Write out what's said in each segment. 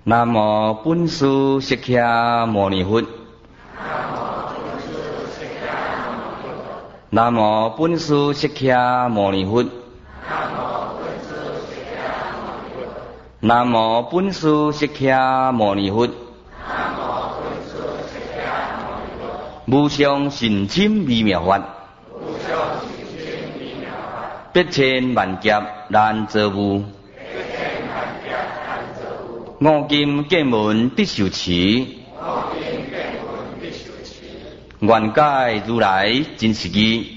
南无本师释迦牟尼佛。南无本师释迦牟尼佛。南无本师释迦牟尼佛。无上甚深微妙法，百千万劫难遭遇。五金见闻必受持，愿解如来真实义。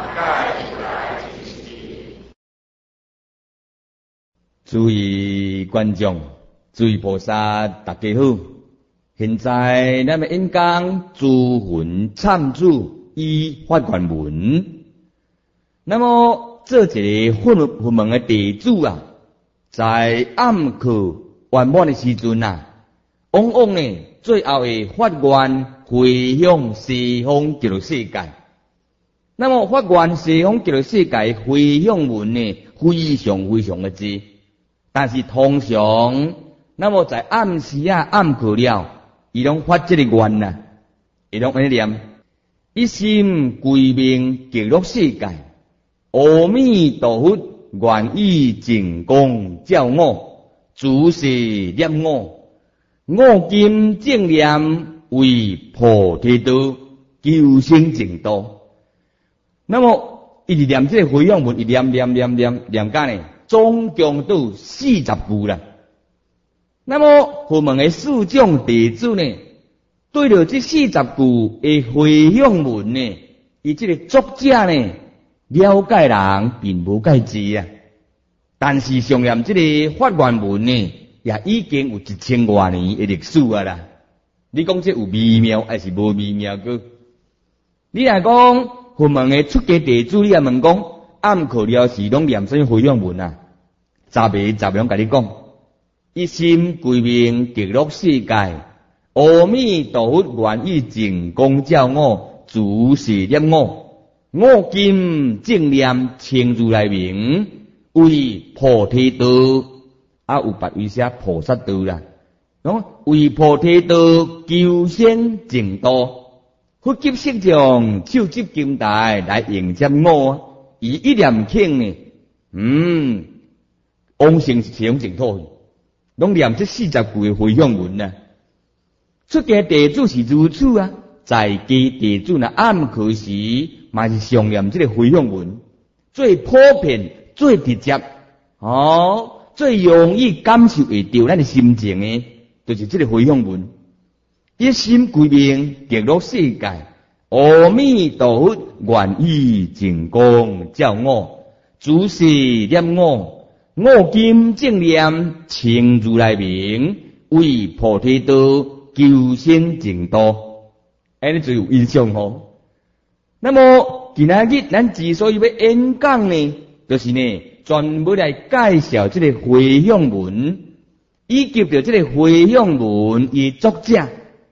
诸位观众，诸位菩萨，大家好。现在咱们演讲诸佛忏主依法愿文。那么这一个佛门的地主啊，在暗课圆满的时阵啊，往往呢最后的发愿回向西方极乐世界。那么发愿西方极乐世界回向文呢，非常非常的多。但是通常，那么在暗时啊暗课了。伊拢发这个愿啊，伊拢安尼念：一心归命极乐世界，阿弥陀佛愿意净光照我，诸事念我，我今正念为菩提道，求生净土。那么一直念这个回向文，一念到呢，总共都40句啦。那么佛门的四种弟子呢，对着这40句的回向文呢，伊这个作者呢，了解人并无介济啊。但是上念这个发愿文呢，也已经有1000多年的历史啊啦。你讲这有微妙还是无微妙个？你来讲佛门的出家弟子，你也问讲暗课了时拢念什么回向文啊？杂袂拢甲你讲。一心归命极乐世界，阿弥陀佛愿意净光照我，诸事念我，我今正念称如来名，为菩提道，啊有别位写菩萨道啦，为菩提道求生净土，佛急色将手执金带来迎接我，以一念庆呢，往生西方净土。拢念这40句的回向文啊，出家弟子是如此啊，在家弟子呢暗课时，嘛是常念这个回向文，最普遍、最直接，最容易感受会到咱的心情的，就是这个回向文。一心归命极乐世界，阿弥陀佛愿意净光照我，诸事念我。我今正念称如来名，为菩提道求生净土，安尼就有印象吼。那么今仔日咱之所以要演讲呢，就是呢专门来介绍这个回向文，以及着这个回向文的作者。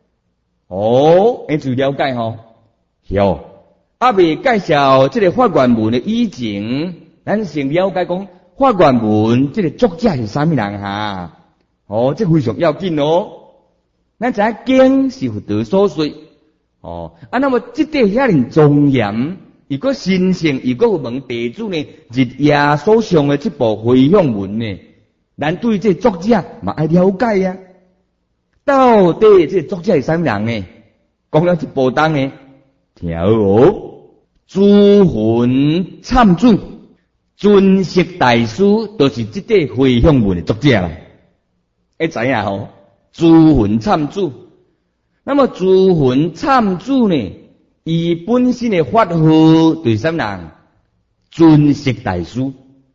安就了解吼。未介绍这个发愿文的以前，咱先了解讲。发愿文这个作者是啥物人哈？这非常要紧哦。咱知影经是佛陀所说，那么这块遐尼庄严，如果神圣，如果佛门弟子呢，日夜所上的这部回向文呢，咱对这作者嘛爱了解啊。到底这作者是啥物人呢？讲了一部当呢，听好哦，诸佛忏主。尊释大师就是这个回向文的作者啦，会知影吼？诸佛忏主，那么诸佛忏主呢？伊本身的法号就是啥人？尊释大师。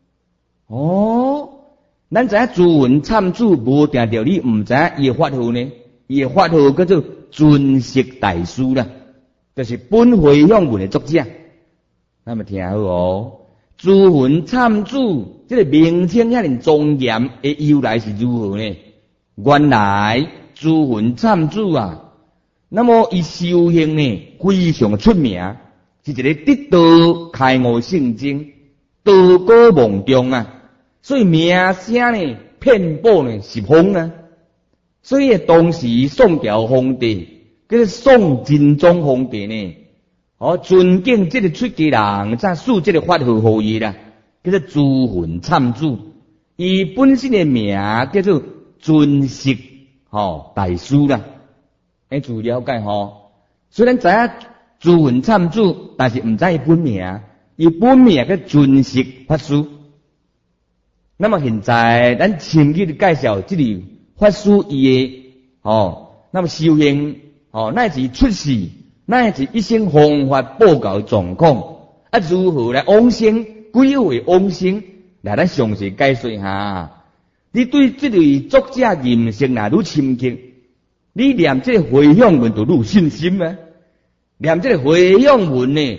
咱知影诸佛忏主，无定着你唔知影伊的法号呢？伊的法号叫做尊释大师啦，就是本回向文的作者。那么听好哦。诸佛忏主这个名称遐尼庄严的由来是如何呢？原来诸佛忏主啊，那么伊修行呢非常出名，是一个得道开悟圣僧，道高望重啊，所以名声呢遍布呢十方啊。 所以当时宋朝皇帝叫做宋真宗皇帝呢，尊敬这个出家人，才赐这个法号予伊啦，叫做珠魂参主。伊本身的名叫做尊释大师啦。自了解虽然知影珠魂参主，但是唔知伊本名。伊本名叫尊释法师。那么现在咱深入介绍这里法师伊的那么修行乃至出世，乃至一生方法报告状况如何来往生，几位往生，来咱详细解说一下。你对这类作者认识若愈深刻，你念这个回向文就愈有信心啊！念这个回向文呢，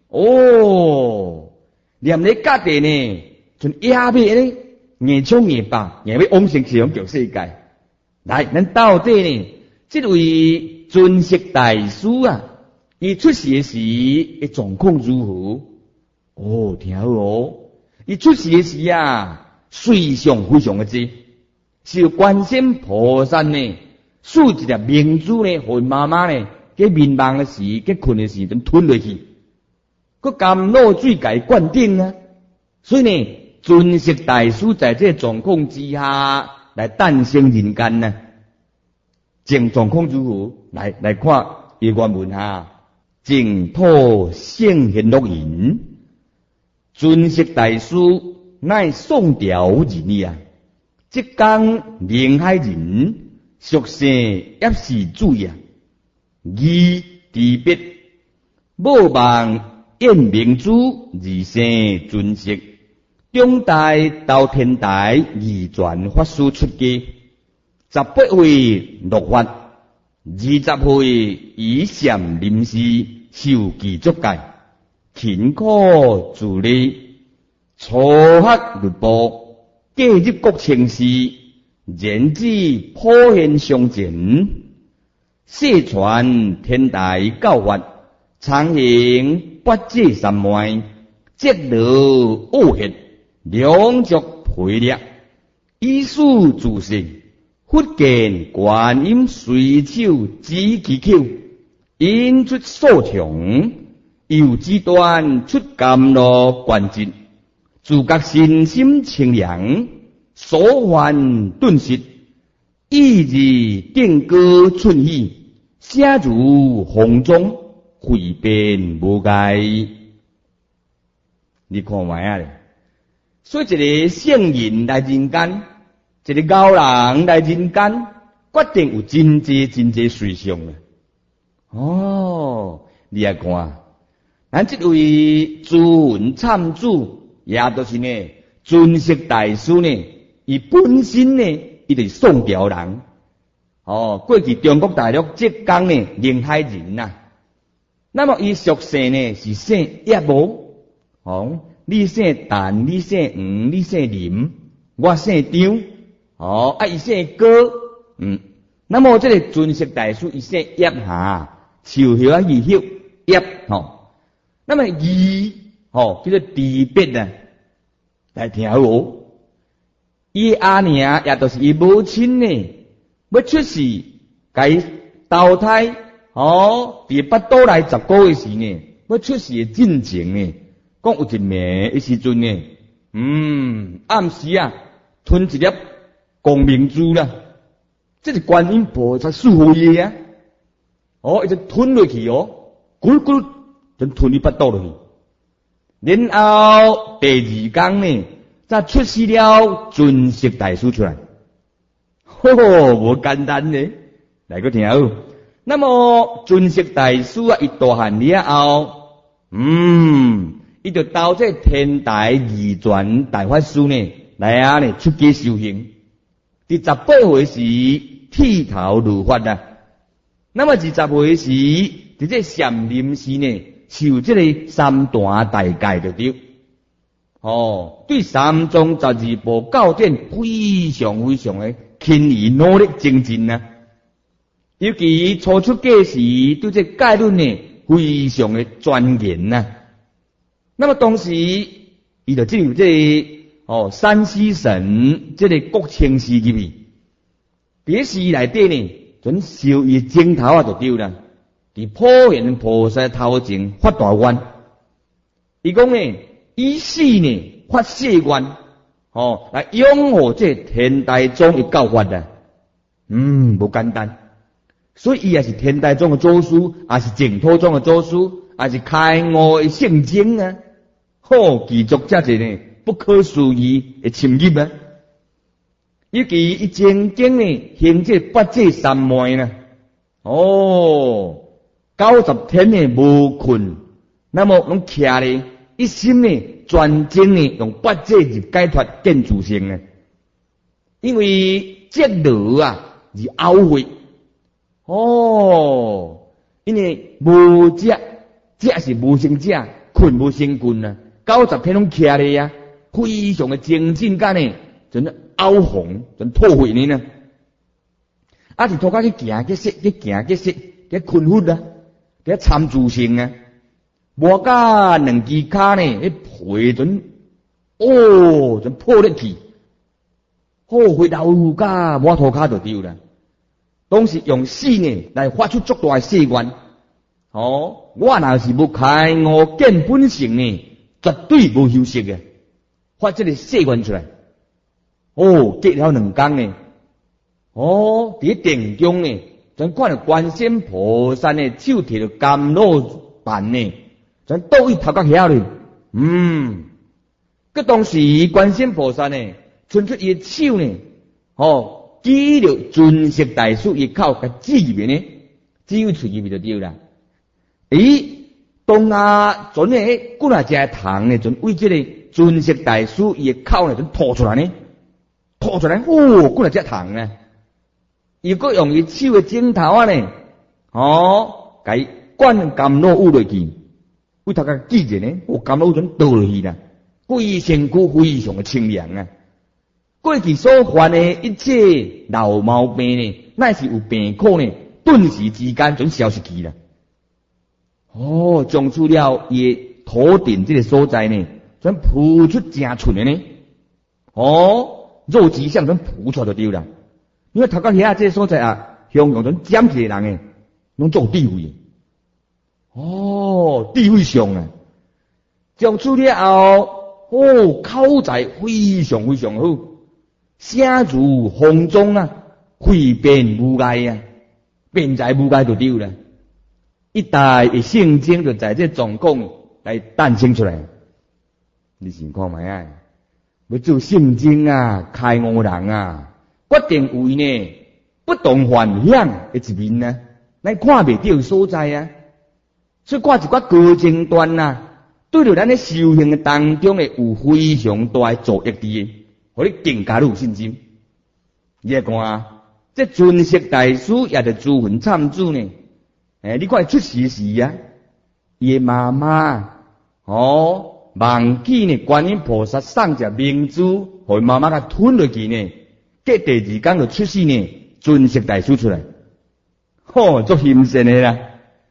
念咧家己呢，像野马呢，硬冲硬拔，硬要往生西方极世界。来，咱到底呢，这位尊释大师啊，伊出世时的状况如何？听好伊出世时啊，瑞相非常的多，是观世音菩萨呢，赐一粒明珠呢，互妈妈呢，给眠梦的时，给困的时，就吞落去。个甘露水给灌顶啊！所以呢，尊释大师在这状况之下来诞生人间呢。正状况如何？来看伊原文净土圣贤录言，尊释大师乃宋朝人啊，即讲宁海人，俗姓叶氏主啊，义地别，某望燕明珠二世尊释，中代到天台二传法师出家，18岁落法，20岁以禅临世受记足戒，勤苦自立，初学律部，继入国清寺，言之普遍相前，世传天台教法，常行八戒三昧，积劳恶血，两足培力，以事自性，忽见观音随手指其口，引出所长，又指断出甘露灌疾，自觉身心清凉，所患顿息，意志定歌春意，写如洪钟，汇变无碍。你看卖啊！所以一个圣人来人间，一个高人来人间，决定有真济随想啊！你来看，咱这位珠魂参主，也就是呢尊释大师呢，伊本身呢，伊就是宋朝人。过去中国大陆浙江呢宁海人呐。那么伊俗姓呢是姓叶无，你姓陈，你姓吴，你姓林，我姓张，伊姓高，那么这个尊释大师伊姓叶树叶字叶叶，那么义叫做地别啊，来听好伊阿娘也就是伊母亲呢，要出世，该投胎。伫巴肚内10个月时呢，要出世的进程呢，讲有一暝的时阵呢，暗时吞一粒光明珠啦，这是观音菩萨赐予伊啊，伊就吞落去咕噜咕噜，就吞去巴肚落去。然后第2天呢，才出世了尊释大师出来，无简单呢，来个听好。那么尊释大师伊大汉了后，伊就到这天台二传大法师呢来呢出家修行。第18岁时剃头入法啊。那么20岁时，伫这禅林时呢，受这个三段大戒就对。对三宗12部教典非常的勤于努力精进啊。尤其初出家时，对这戒律呢非常的钻研呐。那么当时伊就进入这山西省这个国清寺入面， 别时内底呢，准烧伊镜头就对啦。伫普贤菩萨头前发大愿，伊讲呢，以死呢发誓愿，来拥护这天台宗的教法啊。无简单。所以伊也是天台宗的祖师，也是净土宗的祖师，也是开悟的圣经啊。记录这个呢不可思议的深入啊。尤其伊曾经呢行这八界三昧呢，90天呢无困，那么拢徛咧一心呢专精呢用八界入解脱见自性呢。因为这路啊是懊悔因为无食，食是无生食，困无生困啊。90天拢徛咧啊，非常的精进感呢，真懊悔，真吐血呢。是拖去行去说，去困惑啊，去参自性啊，无甲两支骹呢，迄皮准准破裂去，回头甲摩托骹就丢啦。拢是用死呢来发出足大的誓愿。我若是要开悟见本性呢，绝对无休息嘅，发这个誓愿出来。隔了2天呢，伫定中呢，咱看到观世音菩萨呢手提着甘露bàn呢，咱倒去头壳遐咧。当时观世音菩萨呢，伸出伊的手呢，举着尊识大师伊口甲指入面呢，只有喙入面就对啦。当阵呢，骨若只糖呢，阵为这个尊识大师伊的口呢，阵吐出来呢，骨若只糖呢，如果用伊手的指头啊呢，甲伊灌甘露雾落去，为头壳记着呢，甘露阵倒落去啦，规身躯非常的清凉啊。过去所犯的一切老毛病呢，乃是有病苦呢，顿时之间准消失去了。将出了伊头顶这个所在呢，准扑出正寸的呢。肉质相准扑出就对了。因为头壳遐这个所在啊，向准尖起的人呢，拢做智慧。智慧上啊，将出了后，口才非常非常好。声如洪钟啊，慧辩无碍啊，辩才无碍就对了。一代的圣经就在这状况来诞生出来。你想看卖啊？要做圣经啊，开悟人啊，决定为呢不同凡响的一面啊，咱看袂到所在啊。所以挂一寡高精段啊，对着咱的修行的当中呢，有非常大的助益伫，互你更加有信心。你来看，这尊识大师也着诸分参主呢。你看出世时啊，伊的妈妈忘记呢，观音菩萨送只明珠，互妈妈甲吞落去呢。隔第2天就出世呢，尊识大师出来，足欣赏的啦。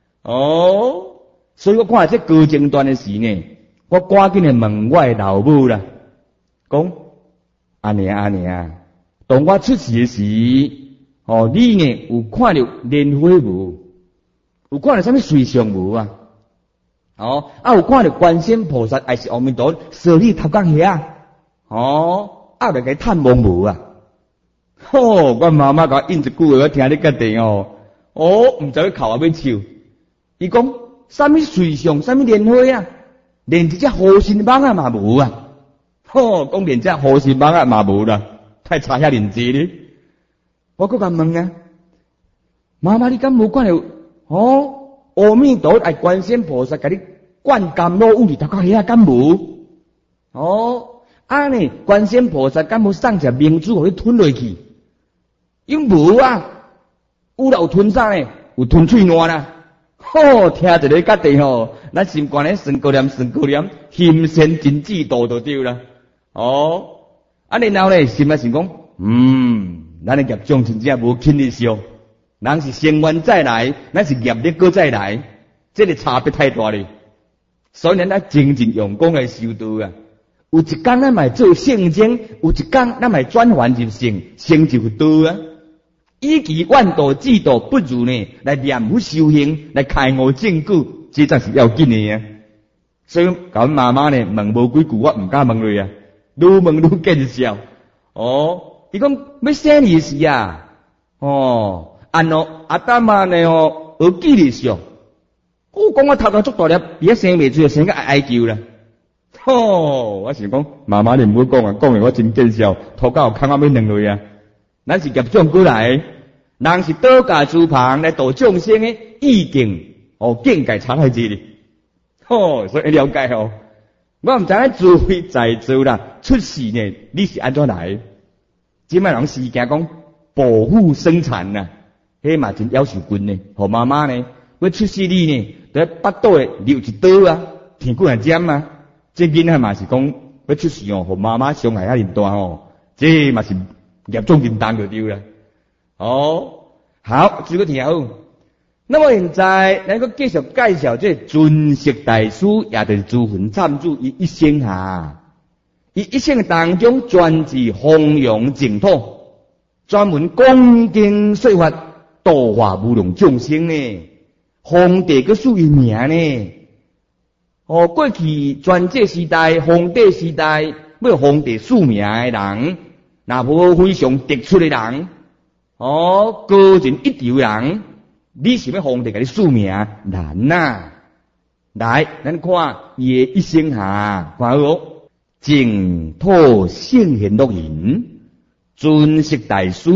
所以我看这高精段的时呢，我赶紧的问我的老母啦，讲安尼啊，当我出世的时，你呢有看到莲花无？有看到什么水上无啊？有看到观世音菩萨还是阿弥陀舍利头壳遐？来给探望无啊？我妈妈甲我应一句话，我听你决定唔知佢哭啊要笑。伊讲什么水上，什么莲花啊？连一只护身蠓啊嘛无啊！讲连只护身蠓啊嘛无啦，太差遐认真咧。我搁甲问啊，妈妈你敢无看到？阿弥陀爱观世音菩萨甲你灌甘露雾里头壳遐敢无？呢观世音菩萨敢无送只明珠互你吞落去？因无啊，有啦有吞啥呢？有吞喙烂啦。听一个决定咱心肝咧算高念，心善真知道就对啦。然后咧心啊想讲，咱的业障真正无轻易消。人是生缘再来，咱是业力搁再来，这个差别太大了。所以咱精进用功来修道啊。有一天咱嘛做圣经，有一天咱嘛转换入圣，成就道啊。 以其万道制度不如呢，来念佛修行，来开悟证据，这才是要紧的啊！所以甲阮妈妈呢问无几句，我唔敢问落啊，愈问愈见笑。伊讲要啥意思啊？按阿达妈呢学记力上，我讲我头头足大粒，而家生未出，生个哀求啦。我想讲妈妈你唔好讲啊，讲完我真见笑，头壳空啊要两落啊。咱是业障过来，人是倒驾诸旁来度众生的意境，境界差太济哩。所以了解我唔知影智慧在做啦，出世呢你是安怎来？即摆人是惊讲保护生产呐，迄嘛真要求紧呢。互妈妈呢，要出世你呢，在腹肚诶留一刀啊，天骨啊尖啊。这囡仔嘛是讲要出世互妈妈伤害遐尔大这嘛是业障真重就对啦。好，这个听好。那么现在咱个继续介绍这尊识大师，也就是诸佛参主伊一生伊一生当中专治弘扬净土，专门讲经说法，度化无量众生呢。皇帝个属于名呢。过去专制时代、皇帝时代，要皇帝署名的人，若无非常杰出的人，高人一流人。你想要皇帝给你署名难呐！来，咱看伊的一生看好净土圣贤录人，尊识大师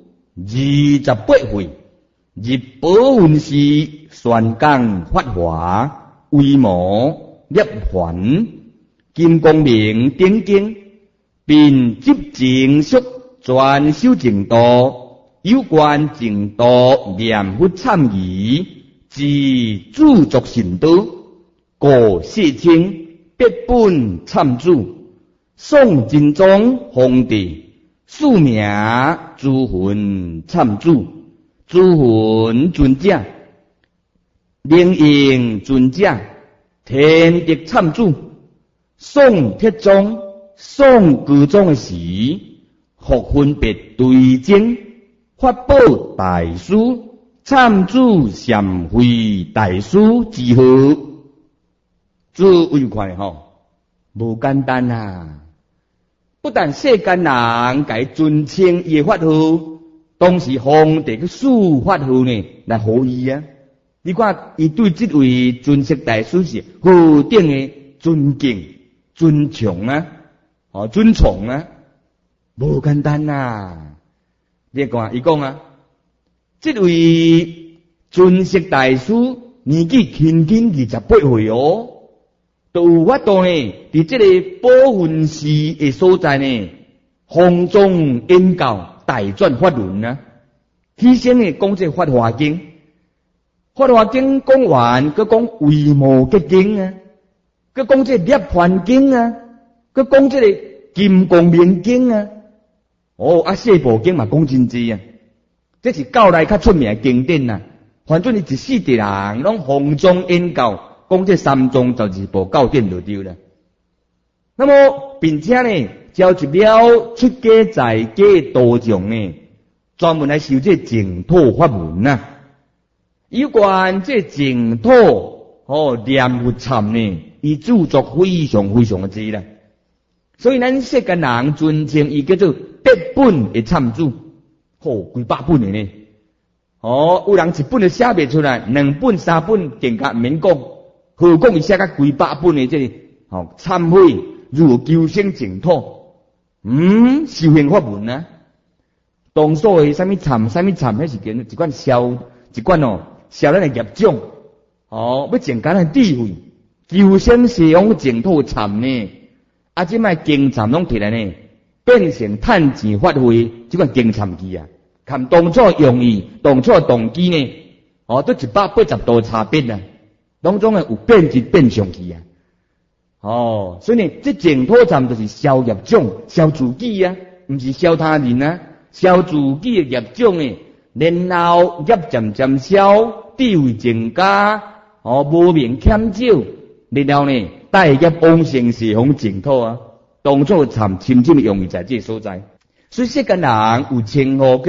28岁，入宝云寺宣讲法华，为摩涅槃金光明顶经，并执净术专修净土。有关净土念佛参议之著作神道，故世称别本参主。宋真宗皇帝署名诸佛参主，诸佛尊者、灵应尊者、天德参主。宋铁宗、宋高宗的时，复分别对证。法宝大师、参主禅会大师之号，这有看无简单啊！不但世间人该尊称伊法号，当时皇帝去赐法号呢，来何意啊？你看伊对这位尊识大师是何等的尊敬、尊崇啊！尊崇啊，无简单啊！你看，伊讲这位尊识大师年纪轻轻28岁都有法度呢，伫这个宝云寺的所在呢，弘宗演教大转法轮啊，起先呢讲这法华经，法华经讲完，佮讲维摩诘经啊，佮讲这涅槃经啊，佮讲这个金光明经啊。四部经嘛讲真济啊，这是教内较出名的经典啊。反正你一世的人拢弘宗演教，讲这三宗12部教典就对了。那么并且呢，召集了出家在家的道场呢，专门来修这净土法门啊。有关这净土念佛参呢，伊著作非常非常的多啦。所以咱世间人尊称伊叫做别本的参主，几百本的呢。有人一本就写不出来，2本3本更加免讲，何况伊写甲几百本的这忏悔如求生净土，修行法门啊。当所谓什么忏，迄是一款消咱的业障，要增加咱智慧，求生西方净土忏呢。即摆经忏拢摕来呢，变成趁钱发挥，即款经忏机啊，看当初用意、当初动机呢，都180度差别啊，当中有变质变上去啊。所以呢，这净土忏就是消业障、消自己啊，毋是消他人啊，消自己的业障呢，然后业渐渐消，智慧增加，无明欠少，然后呢。带业往生西方净土啊，当初参深深用意在这所在，所以世间人有称呼叫做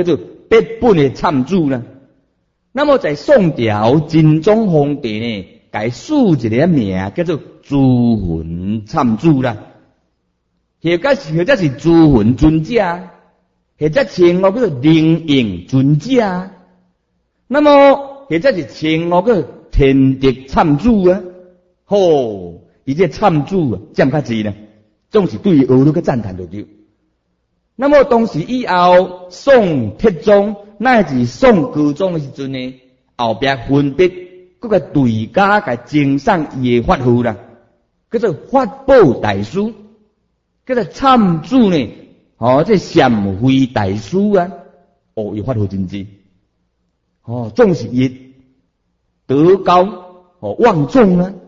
必本的参主啦。那么在宋朝真宗皇帝呢，改赐一个名叫做朱魂参主啦。或者是朱魂尊者，或者称我叫做灵应尊者。那么或者是称我叫天德参主啊。吼，伊这参主啊，占较济呢，总是对俄罗个赞叹就对。那么当时以后，宋铁宗乃至宋高宗的时阵呢，后壁分别各个对家甲赠送伊的法号啦，叫做法宝大师，叫做参主呢，这禅慧大师啊，伊法号真济，总是伊德高望重啊，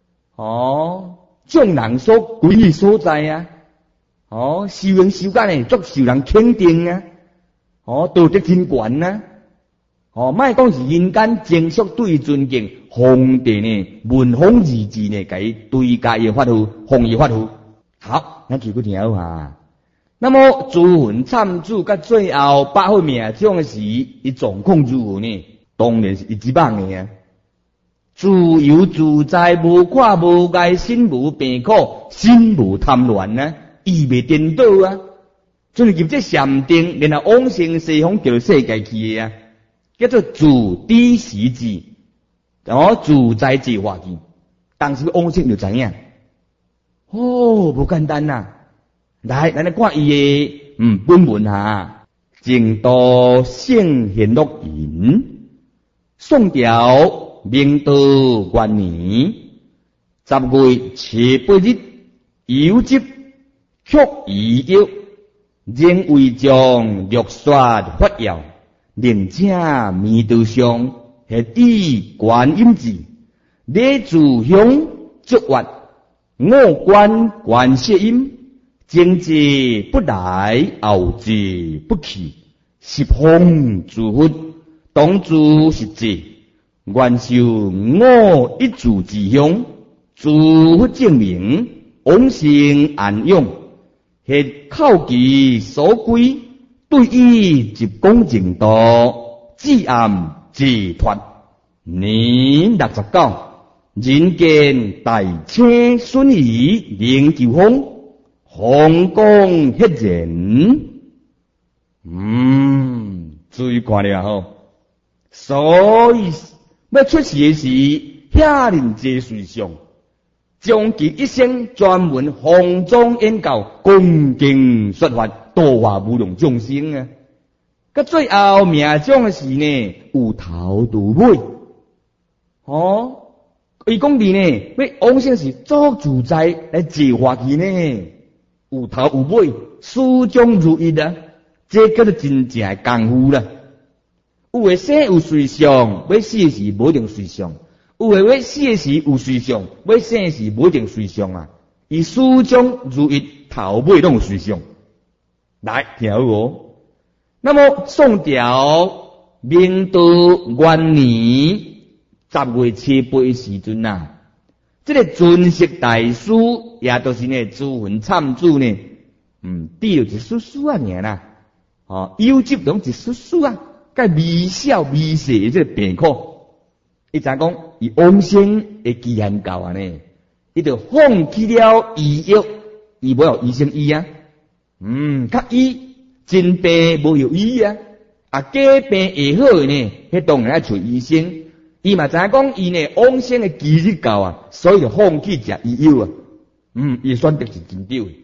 众人所归依所在啊。修行修干呢，足受人肯定啊！道德真悬啊！莫讲是人间正式对尊敬，皇帝呢文风二字呢，给对家的法号，弘义法号。好，咱继续听好哈。那么朱魂参主甲最后八号命中的时，伊总控朱魂呢，当然是一级棒的啊！自由自在，无看无碍，心无病苦，心无贪恋啊！意未颠倒啊！所以入这禅定，然后往生西方叫世界去的啊，叫做自知时智，自在智化去。当时往生就知影，无简单呐！来，咱来看伊的本文哈。净土圣贤录引，宋朝明道元年10月7日，有节。曲仪约，仍为将略说法要，令请弥道上，系以观音字，礼自香足月，我观观世音，正至不来，后至不去，十方诸佛，当诸实际，愿受我一柱之香，诸佛证明，往生安养。系靠其所归，对伊一讲净土，自暗自脱。年69，人间大清顺仪灵九风，红光赫然。注意看了吼，所以要出世的时，遐人皆随上。将其一生专门弘宗演教，恭敬说法，度化无量众生啊！到最后命中的时呢，有头有尾。伊讲的呢，要往生时足自在来自化去呢，有头有尾，始终如一啊！这叫做真正的功夫啦。有的生有随上，要死时无一定随上。有诶，要死诶时有随上，要生时无一定随上啊！伊始终如一，头尾拢有随上。来，听好哦。那么宋朝明道元年10月7日诶时阵啊，这个尊释大师也都是呢朱魂参主呢，滴了一丝丝啊尔啦，有集拢一丝丝啊，介微小微细诶这个病苦。伊怎讲？伊往生的期限到啊呢？伊就放弃了医药，伊无有医生医啊。较医真病无有医啊，假病会好的呢，迄当然要找医生。伊嘛知影讲伊呢往生的期日到啊，所以就放弃食医药啊。伊选择是真对的。